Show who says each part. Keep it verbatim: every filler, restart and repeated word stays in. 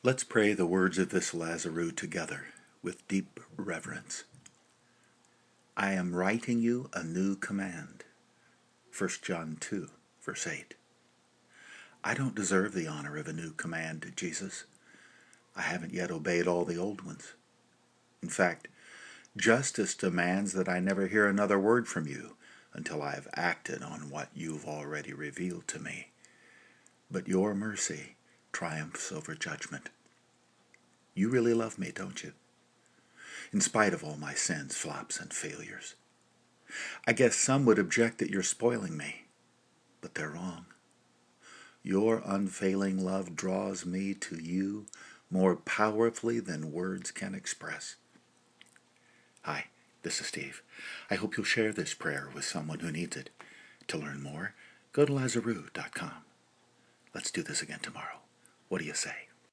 Speaker 1: Let's pray the words of this Lazarus together with deep reverence. I am writing you a new command. First John two, verse eight. I don't deserve the honor of a new command, Jesus. I haven't yet obeyed all the old ones. In fact, justice demands that I never hear another word from you until I have acted on what you've already revealed to me. But your mercy triumphs over judgment. You really love me, don't you? In spite of all my sins, flops, and failures. I guess some would object that you're spoiling me, but they're wrong. Your unfailing love draws me to you more powerfully than words can express. Hi, this is Steve. I hope you'll share this prayer with someone who needs it. To learn more, go to Lazarus dot com. Let's do this again tomorrow. What do you say?